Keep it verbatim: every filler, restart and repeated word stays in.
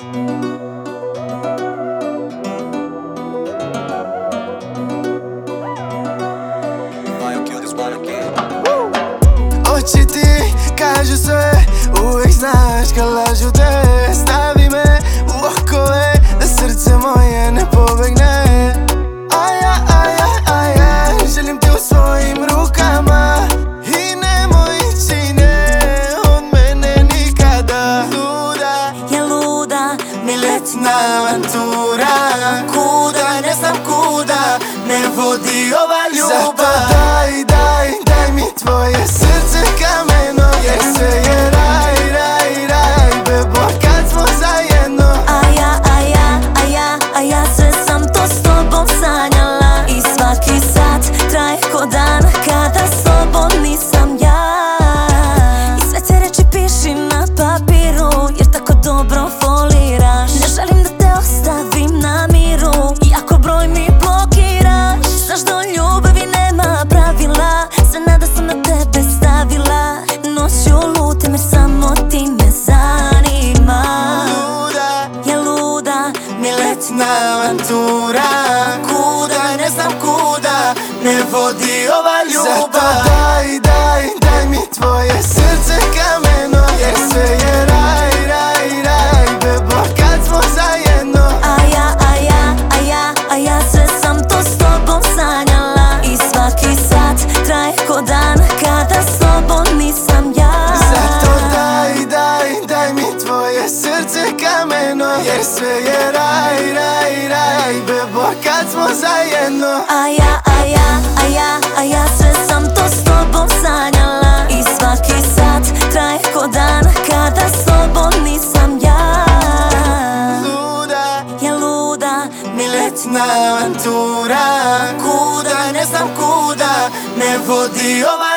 Oči ti kažu sve, uvijek znaš kad lažu te. Stavi me u okove, da srce moje ne pobegne. A ja, a ja, a ja, želim te u svojim rukama. I nemoj ići, ne, od mene nikada. Luda je luda, mi letna avantura. Kuda, ne znam kuda, me vodi ova ljubav. Zato daj, daj, daj mi tvoje srce kameno. Jer sve je raj, raj, raj, bebo, kad smo zajedno. A ja, a ja, a ja, a ja sve sam to s tobom sanjala. I svaki sat traje ko dan kada s tobom nisam ja. I sve te reči piši na papiru, jer tako dobro foliraš. Ne želim da te ostavim na miru, iako broj mi blokiraš. Znaš da u ljubavi nema pravila, sve nada sam na tebe stavila. Noću lutem jer samo ti me zanima. Luda je luda, mi letna avantura. Kuda, ne znam kuda, me vodi ova ljubav. Zato daj, daj, daj mi tvoje srce kameno. Jer sve je raj, raj, raj, bebo, kad smo zajedno. A ja, a ja, a ja, a ja sve sam to s tobom sanjala. I svaki sat traje ko dan kada s tobom nisam ja. Zato daj, daj, daj mi tvoje srce kameno. Jer sve je raj, raj, raj, bebo, kad smo zajedno. A ja, a ja, a ja, a ja sve sam to s tobom sanjala. I svaki sat traje ko dan kada s tobom nisam ja. Luda je luda, mi letna avantura. Kuda, ne znam kuda, me vodi ova